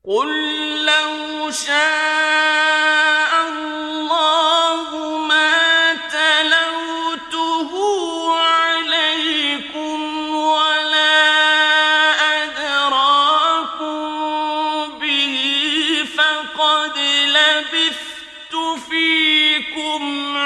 قُل لَّوْ شَاءَ اللَّهُ مَا تَلَوْتُهُ عَلَيْكُمْ وَلَا أَدْرَاكُم بِهِ ۖ فَقَدْ لَبِثْتُ فِيكُمْ